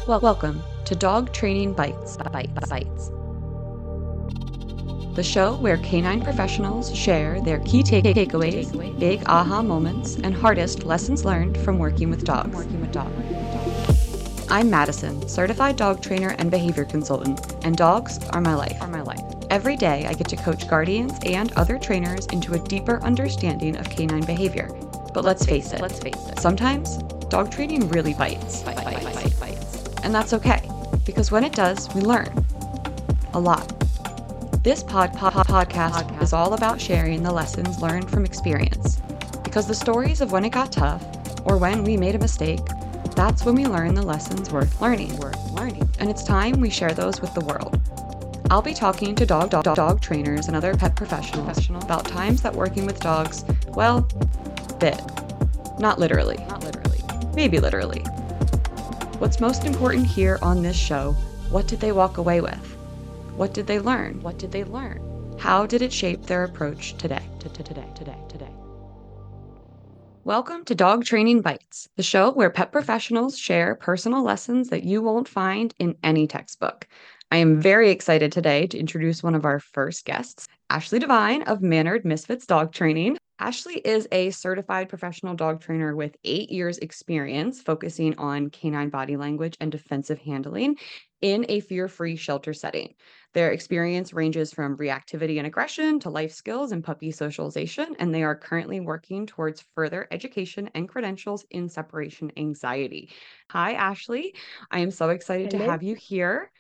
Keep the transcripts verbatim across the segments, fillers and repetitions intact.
Welcome to Dog Training Bites, Bites, Bites, the show where canine professionals share their key take- takeaways, big aha moments, and hardest lessons learned from working with dogs. Working with dogs. I'm Madison, certified dog trainer and behavior consultant, and dogs are my life. Are my life. Every day, I get to coach guardians and other trainers into a deeper understanding of canine behavior. But let's face it, let's face it. Sometimes dog training really bites. Bite, bite, bite, bite, bites. And that's okay, because when it does, we learn a lot. This pod, pod, podcast, podcast is all about sharing the lessons learned from experience, because the stories of when it got tough or when we made a mistake, that's when we learn the lessons worth learning. Worth learning. And it's time we share those with the world. I'll be talking to dog, dog, dog trainers and other pet professionals about times that working with dogs, well, bit. Not literally. Not literally. Maybe literally. What's most important here on this show, what did they walk away with? What did they learn? What did they learn? How did it shape their approach today? Today, today, today. Welcome to Dog Training Bites, the show where pet professionals share personal lessons that you won't find in any textbook. I am very excited today to introduce one of our first guests, Ashley Devine of Mannered Misfits Dog Training. Ashley is a certified professional dog trainer with eight years experience focusing on canine body language and defensive handling in a fear-free shelter setting. Their experience ranges from reactivity and aggression to life skills and puppy socialization, and they are currently working towards further education and credentials in separation anxiety. Hi, Ashley. I am so excited Hello. to have you here.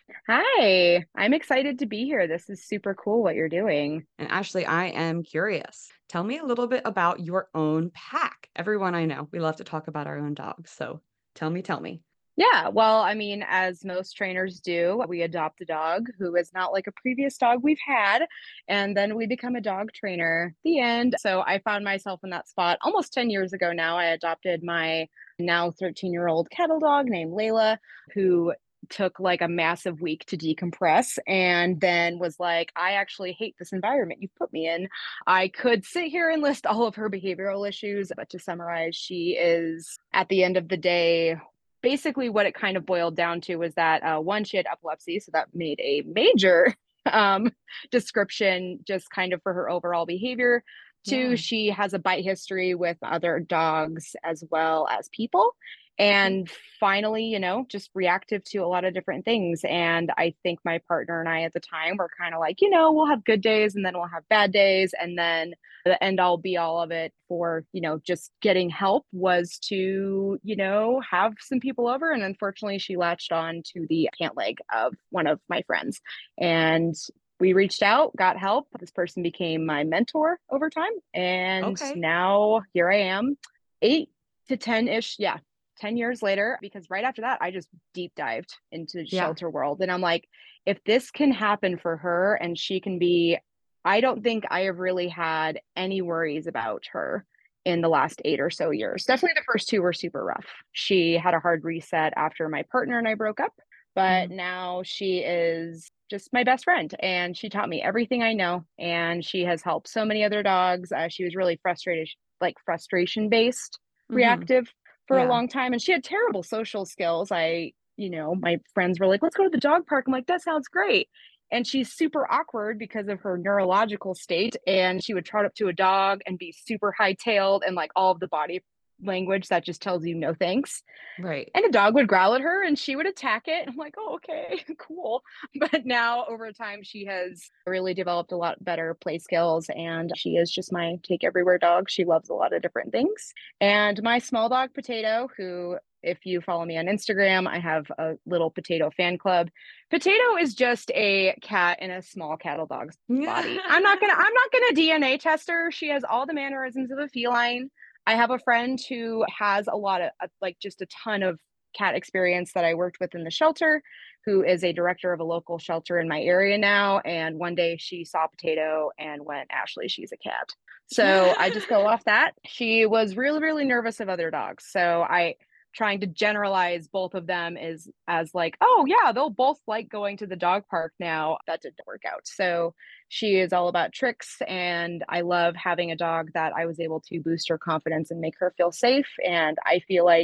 Hi, I'm excited to be here. This is super cool what you're doing. And Ashley, I am curious. Tell me a little bit about your own pack. Everyone I know, we love to talk about our own dogs. So tell me, tell me. Yeah, well, I mean, as most trainers do, we adopt a dog who is not like a previous dog we've had, and then we become a dog trainer. The end. So I found myself in that spot almost ten years ago now. I adopted my now thirteen year old cattle dog named Layla, who took like a massive week to decompress and then was like, I actually hate this environment you've put me in. I could sit here and list all of her behavioral issues, but to summarize, she is at the end of the day, basically what it kind of boiled down to was that uh, one, she had epilepsy, so that made a major um, description just kind of for her overall behavior. Two, Yeah. she has a bite history with other dogs as well as people. And finally, you know, just reactive to a lot of different things. And I think my partner and I at the time were kind of like, you know, we'll have good days and then we'll have bad days. And then the end all be all of it for, you know, just getting help was to, you know, have some people over. And unfortunately, she latched on to the pant leg of one of my friends. And we reached out, got help. This person became my mentor over time. And Okay. now here I am, eight to ten ish. Yeah. ten years later, because right after that, I just deep dived into Yeah. shelter world. And I'm like, if this can happen for her and she can be, I don't think I have really had any worries about her in the last eight or so years. Definitely the first two were super rough. She had a hard reset after my partner and I broke up, but Mm. now she is just my best friend and she taught me everything I know and she has helped so many other dogs. Uh, she was really frustrated, like frustration based, Mm-hmm. reactive for a Yeah. long time and she had terrible social skills. I, you know, my friends were like, let's go to the dog park. I'm like, that sounds great. And she's super awkward because of her neurological state. And she would trot up to a dog and be super hightailed and like all of the body language that just tells you no thanks. Right. And the dog would growl at her and she would attack it. I'm like, oh, okay, cool. But now over time, she has really developed a lot better play skills. And she is just my take everywhere dog. She loves a lot of different things. And my small dog, Potato, who, if you follow me on Instagram, I have a little Potato fan club. Potato is just a cat in a small cattle dog's body. I'm not gonna, I'm not gonna D N A test her. She has all the mannerisms of a feline. I have a friend who has a lot of, like, just a ton of cat experience that I worked with in the shelter, who is a director of a local shelter in my area now. And one day she saw Potato and went, Ashley, she's a cat. So I just go off that. She was really, really nervous of other dogs. So I, trying to generalize both of them is as like, oh yeah, they'll both like going to the dog park now. That didn't work out. So she is all about tricks and I love having a dog that I was able to boost her confidence and make her feel safe. And I feel like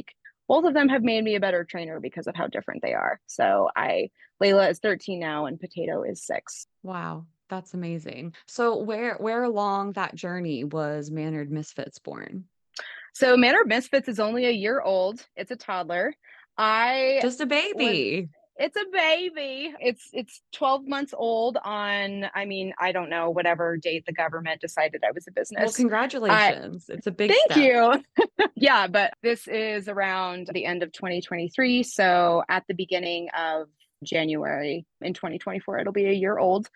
both of them have made me a better trainer because of how different they are. So I, Layla is thirteen now and Potato is six. Wow, that's amazing. So where where along that journey was Mannered Misfits born? So Manor Misfits is only a year old. It's a toddler. I Just a was baby. it's a baby. It's it's twelve months old on, I mean, I don't know, whatever date the government decided I was a Well, business. I congratulations. It's a big Thank step. you. Yeah, but this is around the end of twenty twenty-three. So at the beginning of January in twenty twenty-four, it'll be a year old.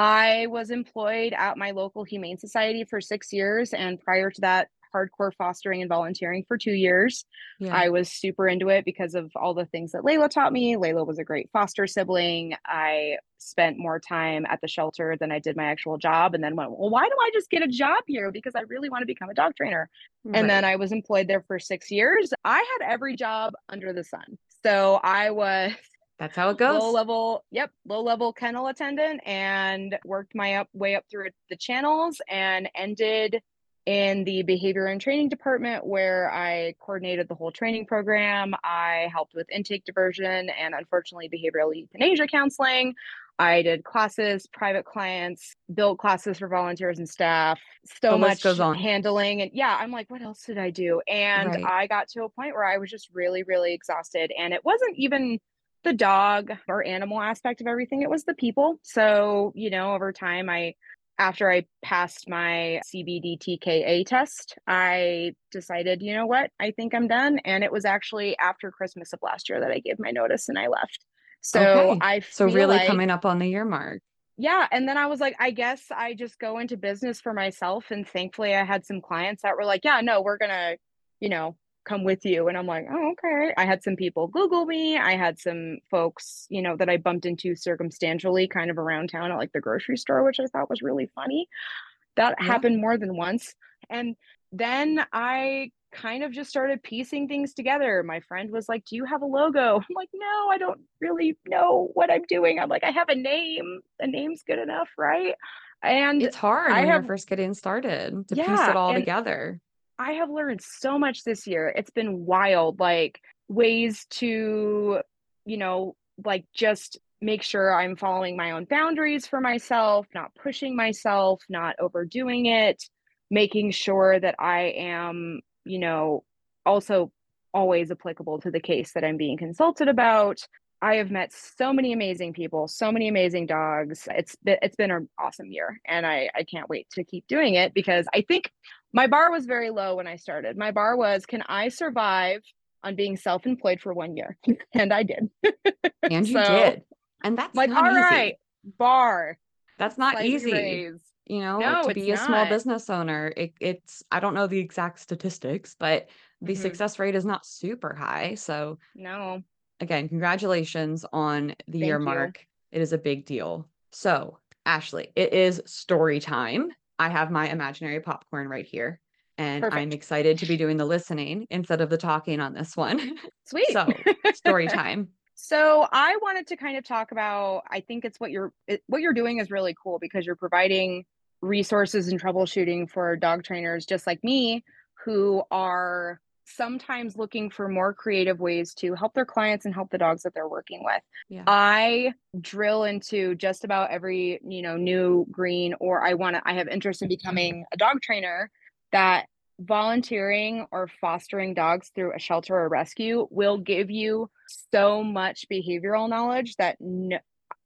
I was employed at my local Humane Society for six years. And prior to that, hardcore fostering and volunteering for two years. Yeah. I was super into it because of all the things that Layla taught me. Layla was a great foster sibling. I spent more time at the shelter than I did my actual job, and then went, well, why do I just get a job here? Because I really want to become a dog trainer. And then Right. I was employed there for six years. I had every job under the sun. So I was That's how it low goes. level, yep, low level kennel attendant and worked my up way up through the channels and ended in the behavior and training department where I coordinated the whole training program. I helped with intake diversion and unfortunately behavioral euthanasia counseling. I did classes, private clients, built classes for volunteers and staff, The so list much goes on. handling. And yeah, I'm like, what else did I do? And Right. I got to a point where I was just really, really exhausted. And it wasn't even the dog or animal aspect of everything, it was the people. So, you know, over time, I after I passed my C B D T K A test, I decided, you know what, I think I'm done. And it was actually after Christmas of last year that I gave my notice and I left. So Okay. I So feel really like, coming up on the year mark. yeah. And then I was like, I guess I just go into business for myself. And thankfully, I had some clients that were like, yeah, no, we're going to, you know, come with you. And I'm like, oh, okay. I had some people Google me. I had some folks, you know, that I bumped into circumstantially kind of around town at like the grocery store, which I thought was really funny. That Yeah. happened more than once. And then I kind of just started piecing things together. My friend was like, do you have a logo? I'm like, no, I don't really know what I'm doing. I'm like, I have a name. A name's good enough, right? And It's hard I when you're have, first getting started to piece it yeah. all And together. I have learned so much this year. It's been wild, like ways to, you know, like just make sure I'm following my own boundaries for myself, not pushing myself, not overdoing it, making sure that I am, you know, also always applicable to the case that I'm being consulted about. I have met so many amazing people, so many amazing dogs. It's been, it's been an awesome year, and I I can't wait to keep doing it because I think my bar was very low when I started. My bar was, can I survive on being self-employed for one year? And I did. And you So, did. And that's like, not all right, easy. bar, That's not slightly easy. raised. You know, No, to it's be a small not. business owner, it, it's, I don't know the exact statistics, but the Hmm. success rate is not super high. So, No, again, congratulations on the year thank you. mark. It is a big deal. So, Ashley, it is story time. I have my imaginary popcorn right here, and I'm Perfect. excited to be doing the listening instead of the talking on this one. Sweet. So, story time. So I wanted to kind of talk about, I think it's what you're it, what you're doing is really cool because you're providing resources and troubleshooting for dog trainers just like me who are sometimes looking for more creative ways to help their clients and help the dogs that they're working with. Yeah. I drill into just about every, you know, new green, or I want to I have interest in becoming a dog trainer, that volunteering or fostering dogs through a shelter or rescue will give you so much behavioral knowledge that no,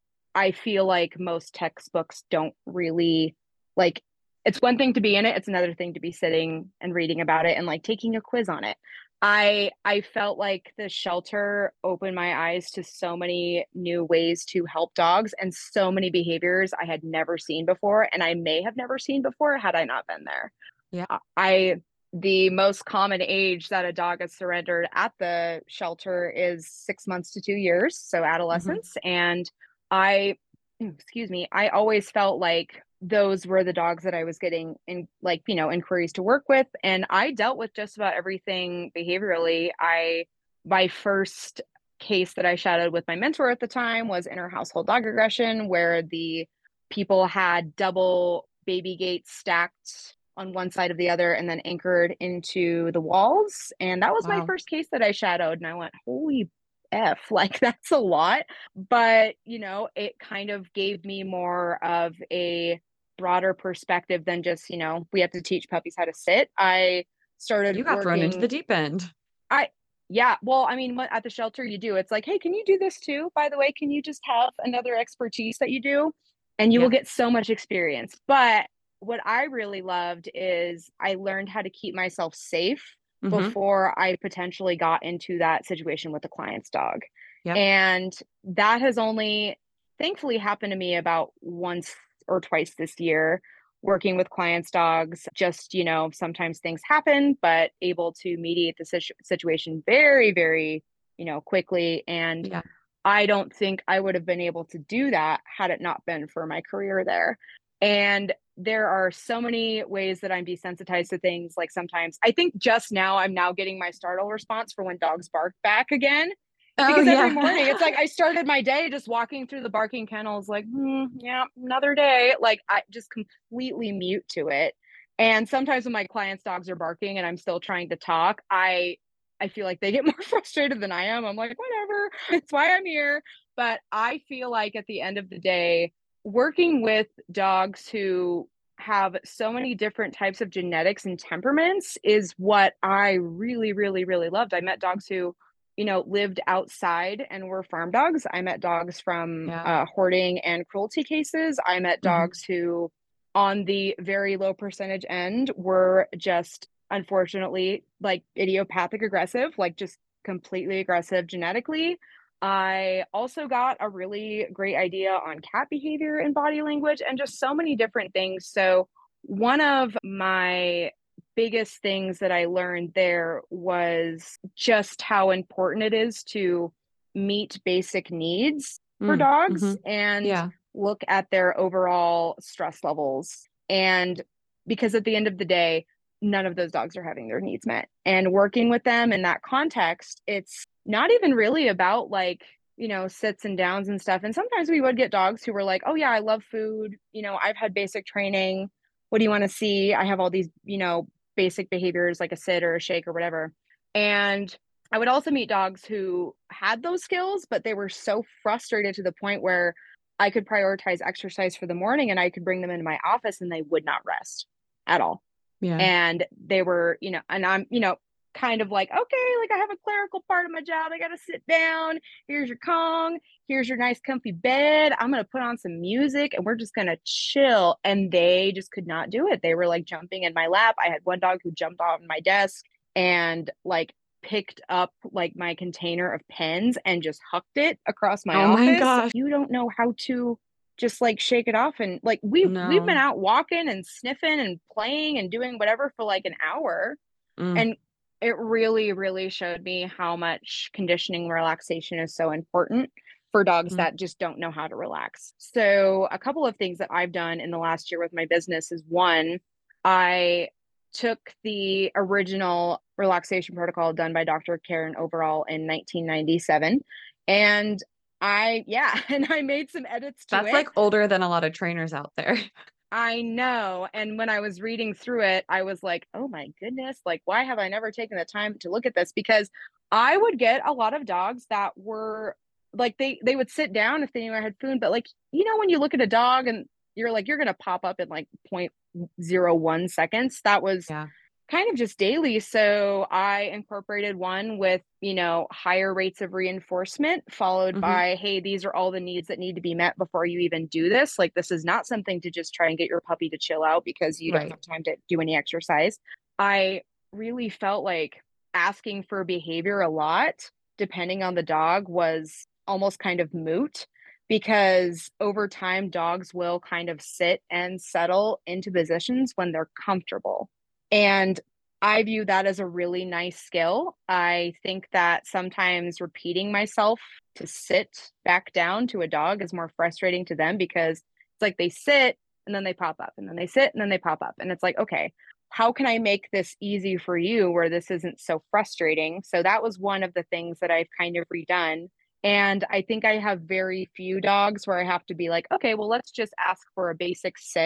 I feel like most textbooks don't really like. It's one thing to be in it, it's another thing to be sitting and reading about it and like taking a quiz on it. I I felt like the shelter opened my eyes to so many new ways to help dogs and so many behaviors I had never seen before and I may have never seen before had I not been there. Yeah. I the most common age that a dog is surrendered at the shelter is six months to two years, so Mhm. adolescence. And I, excuse me, I always felt like those were the dogs that I was getting in, like, you know, inquiries to work with. And I dealt with just about everything behaviorally. I, my first case that I shadowed with my mentor at the time was inner household dog aggression, where the people had double baby gates stacked on one side of the other and then anchored into the walls. And that was my Wow. first case that I shadowed. And I went, holy F, like that's a lot. But, you know, it kind of gave me more of a broader perspective than just, you know, we have to teach puppies how to sit. I started You got thrown into the working. deep end. I, yeah, well, I mean, what at the shelter you do, it's like, hey, can you do this too? By the way, can you just have another expertise that you do? And you will Yeah. get so much experience. But what I really loved is I learned how to keep myself safe Mm-hmm. before I potentially got into that situation with the client's dog. Yep. And that has only thankfully happened to me about once or twice this year working with clients' dogs. Just, you know, sometimes things happen, but able to mediate the situ- situation very, very, you know, quickly. And Yeah. I don't think I would have been able to do that had it not been for my career there. And there are so many ways that I'm desensitized to things. Like sometimes I think just now I'm now getting my startle response for when dogs bark back again. Oh, Because every yeah. morning it's like I started my day just walking through the barking kennels, like, hmm, yeah, another day. Like I just completely mute to it. And sometimes when my clients' dogs are barking and I'm still trying to talk, I I feel like they get more frustrated than I am. I'm like, whatever, it's why I'm here. But I feel like at the end of the day, working with dogs who have so many different types of genetics and temperaments is what I really, really, really loved. I met dogs who, you know, lived outside and were farm dogs. I met dogs from Yeah. uh, hoarding and cruelty cases. I met Mm-hmm. dogs who, on the very low percentage end, were just unfortunately like idiopathic aggressive, like just completely aggressive genetically. I also got a really great idea on cat behavior and body language and just so many different things. So, one of my biggest things that I learned there was just how important it is to meet basic needs for Mm, dogs mm-hmm. and Yeah. look at their overall stress levels. And because at the end of the day, none of those dogs are having their needs met. And working with them in that context, it's not even really about like, you know, sits and downs and stuff. And sometimes we would get dogs who were like, oh, yeah, I love food. You know, I've had basic training. What do you want to see? I have all these, you know, basic behaviors like a sit or a shake or whatever. And I would also meet dogs who had those skills, but they were so frustrated to the point where I could prioritize exercise for the morning and I could bring them into my office and they would not rest at all. Yeah. And they were, you know, and I'm, you know, kind of like, okay, like I have a clerical part of my job. I got to sit down. Here's your Kong. Here's your nice comfy bed. I'm going to put on some music and we're just going to chill. And they just could not do it. They were like jumping in my lap. I had one dog who jumped off my desk and like picked up like my container of pens and just hucked it across my Oh my office. gosh. You don't know how to just like shake it off. And like we we've been No. out walking and sniffing and playing and doing whatever for like an hour. Mm, And it really, really showed me how much conditioning relaxation is so important for dogs mm, that just don't know how to relax. So, a couple of things that I've done in the last year with my business is one, I took the original relaxation protocol done by Doctor Karen Overall in nineteen ninety-seven. And I, yeah, and I made some edits to that's it. like older than a lot of trainers out there. I know. And when I was reading through it, I was like, oh my goodness, like, why have I never taken the time to look at this? Because I would get a lot of dogs that were like, they, they would sit down if they knew I had food. But like, you know, when you look at a dog and you're like, you're going to pop up in like zero point zero one seconds, that was Yeah. kind of just daily. So I incorporated one with, you know, higher rates of reinforcement, followed Mm-hmm. by, hey, these are all the needs that need to be met before you even do this. Like, this is not something to just try and get your puppy to chill out because you don't Right. have time to do any exercise. I really felt like asking for behavior a lot, depending on the dog, was almost kind of moot because over time, dogs will kind of sit and settle into positions when they're comfortable. And I view that as a really nice skill. I think that sometimes repeating myself to sit back down to a dog is more frustrating to them because it's like they sit and then they pop up and then they sit and then they pop up. And it's like, okay, how can I make this easy for you where this isn't so frustrating? So that was one of the things that I've kind of redone. And I think I have very few dogs where I have to be like, okay, well, let's just ask for a basic sit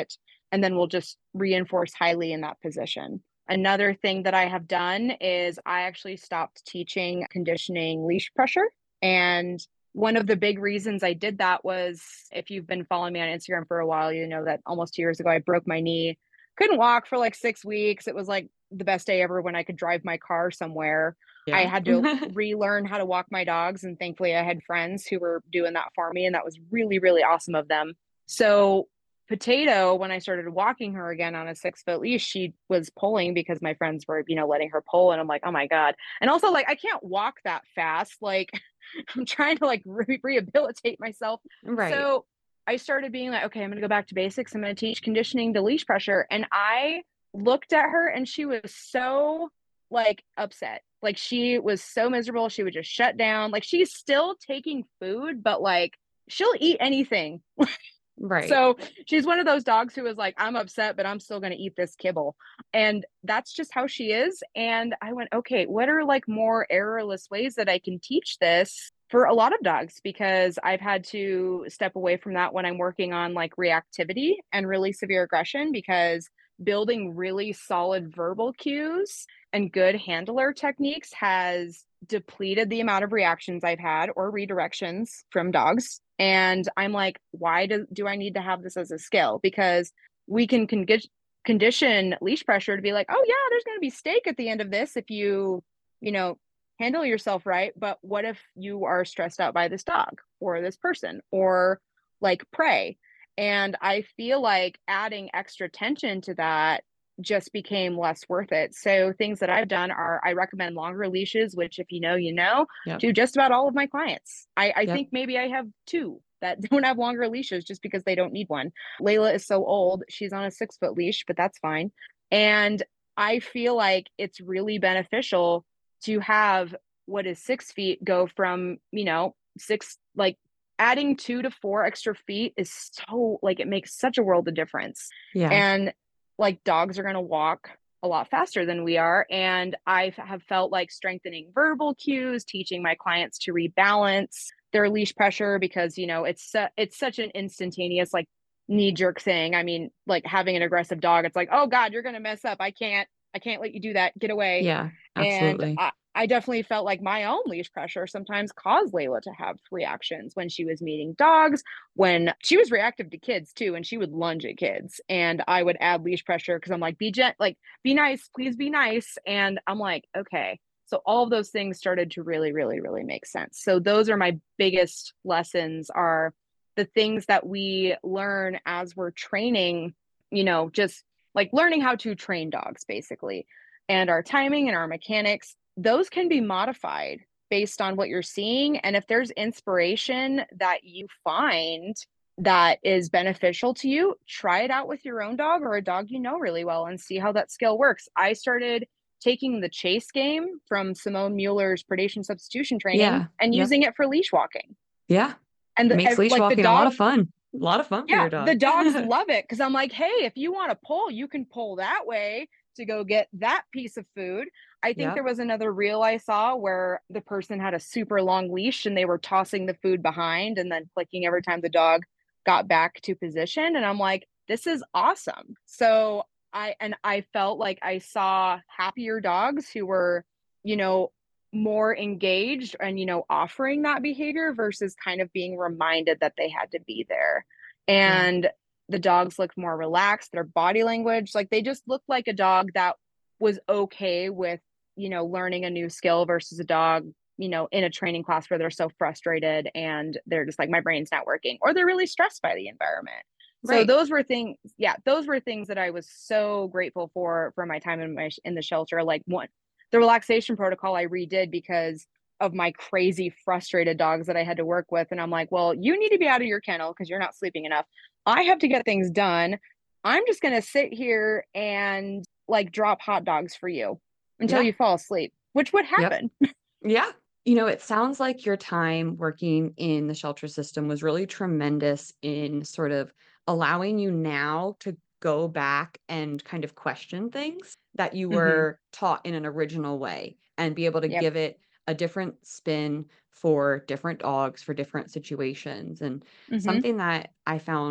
and then we'll just reinforce highly in that position. Another thing that I have done is I actually stopped teaching conditioning leash pressure. And one of the big reasons I did that was, if you've been following me on Instagram for a while, you know that almost two years ago I broke my knee. Couldn't walk for like six weeks. It was like the best day ever when I could drive my car somewhere. I Yeah. had to relearn how to walk my dogs, and thankfully I had friends who were doing that for me, and that was really, really awesome of them. So Potato, when I started walking her again on a six foot leash, she was pulling because my friends were, you know, letting her pull. And I'm like, oh my God. And also, like, I can't walk that fast. Like, I'm trying to like re- rehabilitate myself. Right. So I started being like, okay, I'm going to go back to basics. I'm going to teach conditioning to leash pressure. And I looked at her and she was so like upset. Like, she was so miserable. She would just shut down. Like, she's still taking food, but like, she'll eat anything. Right. So she's one of those dogs who is like, I'm upset, but I'm still going to eat this kibble. And that's just how she is. And I went, okay, what are like more errorless ways that I can teach this for a lot of dogs? Because I've had to step away from that when I'm working on like reactivity and really severe aggression, because building really solid verbal cues and good handler techniques has depleted the amount of reactions I've had or redirections from dogs. And I'm like, why do, do I need to have this as a skill? Because we can con- condition leash pressure to be like, oh yeah, there's going to be steak at the end of this if you, you know, handle yourself right. But what if you are stressed out by this dog or this person or like prey? And I feel like adding extra tension to that just became less worth it. So things that I've done are, I recommend longer leashes, which if you know, you know, Yep. to just about all of my clients. I, I Yep. think maybe I have two that don't have longer leashes just because they don't need one. Layla is so old. She's on a six foot leash, but that's fine. And I feel like it's really beneficial to have what is six feet go from, you know, six, like adding two to four extra feet is so like, it makes such a world of difference. Yeah. And like, dogs are going to walk a lot faster than we are. And I have felt like strengthening verbal cues, teaching my clients to rebalance their leash pressure, because, you know, it's, su- it's such an instantaneous, like knee jerk thing. I mean, like having an aggressive dog, it's like, oh God, you're going to mess up. I can't, I can't let you do that. Get away. Yeah. And Absolutely. I, I definitely felt like my own leash pressure sometimes caused Layla to have reactions when she was meeting dogs, when she was reactive to kids too, and she would lunge at kids. And I would add leash pressure because I'm like, be gent, like, be nice, please be nice. And I'm like, okay. So all of those things started to really, really, really make sense. So those are my biggest lessons, are the things that we learn as we're training, you know, just like learning how to train dogs basically. And our timing and our mechanics, those can be modified based on what you're seeing. And if there's inspiration that you find that is beneficial to you, try it out with your own dog or a dog you know really well and see how that skill works. I started taking the chase game from Simone Mueller's predation substitution training Yeah. and Yep. using it for leash walking. Yeah. And It the, makes leash like the walking a lot dog, of fun. A lot of fun for yeah, your dog. the dogs love it because I'm like, hey, if you want to pull, you can pull that way to go get that piece of food. I think Yep. there was another reel I saw where the person had a super long leash and they were tossing the food behind and then clicking every time the dog got back to position. And I'm like, this is awesome. So I, and I felt like I saw happier dogs who were, you know, more engaged and, you know, offering that behavior versus kind of being reminded that they had to be there. Yeah. And the dogs looked more relaxed, their body language, like they just looked like a dog that was okay with, you know, learning a new skill versus a dog, you know, in a training class where they're so frustrated and they're just like, my brain's not working, or they're really stressed by the environment. So Right. those were things, yeah, those were things that I was so grateful for for my time in my in the shelter. Like, one, the relaxation protocol I redid because of my crazy frustrated dogs that I had to work with. And I'm like, well, you need to be out of your kennel because you're not sleeping enough. I have to get things done. I'm just going to sit here and like drop hot dogs for you until Yeah. you fall asleep, which would Yep. happen. Yeah. You know, it sounds like your time working in the shelter system was really tremendous in sort of allowing you now to go back and kind of question things that you Hmm. were taught in an original way and be able to Yep. give it a different spin for different dogs, for different situations. And Hmm. something that I found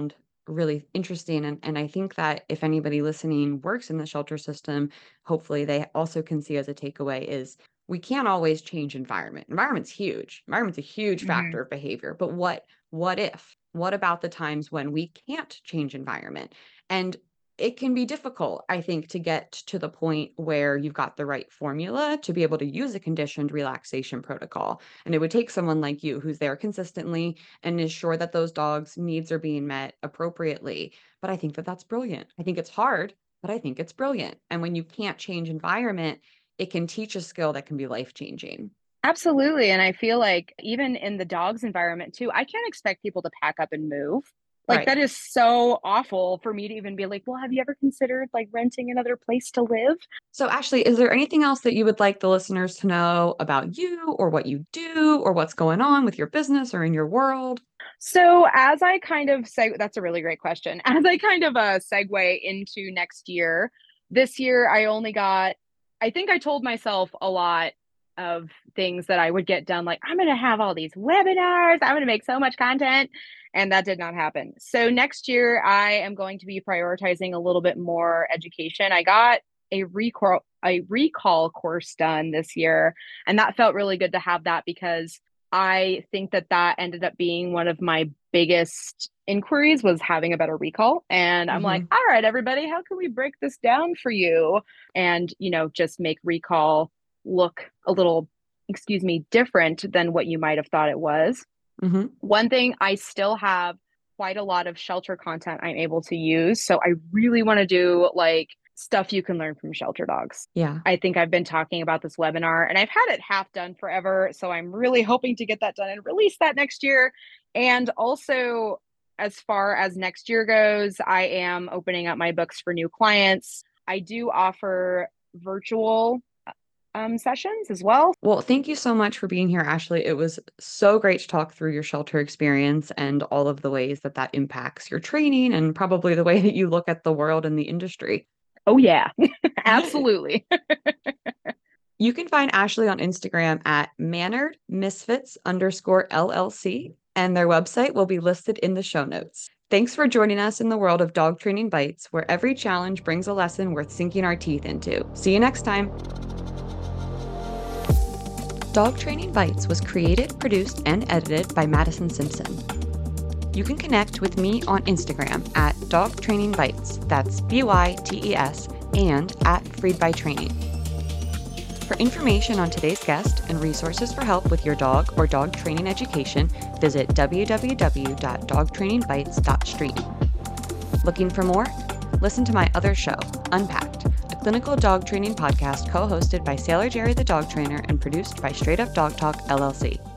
really interesting. And, and I think that if anybody listening works in the shelter system, hopefully they also can see as a takeaway is we can't always change environment. Environment's huge. Environment's a huge Mhm. factor of behavior. But what what if? What about the times when we can't change environment? And it can be difficult, I think, to get to the point where you've got the right formula to be able to use a conditioned relaxation protocol. And it would take someone like you who's there consistently and is sure that those dogs' needs are being met appropriately. But I think that that's brilliant. I think it's hard, but I think it's brilliant. And when you can't change environment, it can teach a skill that can be life changing. Absolutely, and I feel like even in the dog's environment too, I can't expect people to pack up and move. Like, Right. that is so awful for me to even be like, "Well, have you ever considered, like, renting another place to live?" So, Ashley, is there anything else that you would like the listeners to know about you or what you do or what's going on with your business or in your world? So, as I kind of say, that's a really great question. As I kind of, uh, segue into next year, this year I only got I think I told myself a lot of things that I would get done, like, "I'm gonna have all these webinars, I'm gonna make so much content," and that did not happen. So, next year, I am going to be prioritizing a little bit more education. I got a recall a recall course done this year, and that felt really good to have that because I think that that ended up being one of my biggest inquiries was having a better recall. And I'm like, Hmm. all right, everybody, how can we break this down for you? And, you know, just make recall look a little, excuse me, different than what you might have thought it was. Hmm. One thing, I still have quite a lot of shelter content I'm able to use. So I really want to do like stuff you can learn from shelter dogs. Yeah. I think I've been talking about this webinar and I've had it half done forever. So I'm really hoping to get that done and release that next year. And also, as far as next year goes, I am opening up my books for new clients. I do offer virtual um, sessions as well. Well, thank you so much for being here, Ashley. It was so great to talk through your shelter experience and all of the ways that that impacts your training and probably the way that you look at the world and the industry. Oh, yeah, absolutely. You can find Ashley on Instagram at mannered misfits underscore L L C, and their website will be listed in the show notes. Thanks for joining us in the world of Dog Training Bites, where every challenge brings a lesson worth sinking our teeth into. See you next time. Dog Training Bites was created, produced, and edited by Madison Simpson. You can connect with me on Instagram at Dog Training Bites, that's B Y T E S, and at Freed by Training. For information on today's guest and resources for help with your dog or dog training education, visit w w w dot dog training bites dot stream. Looking for more? Listen to my other show, Unpacked, a clinical dog training podcast co-hosted by Sailor Jerry the dog trainer and produced by Straight Up Dog Talk, L L C.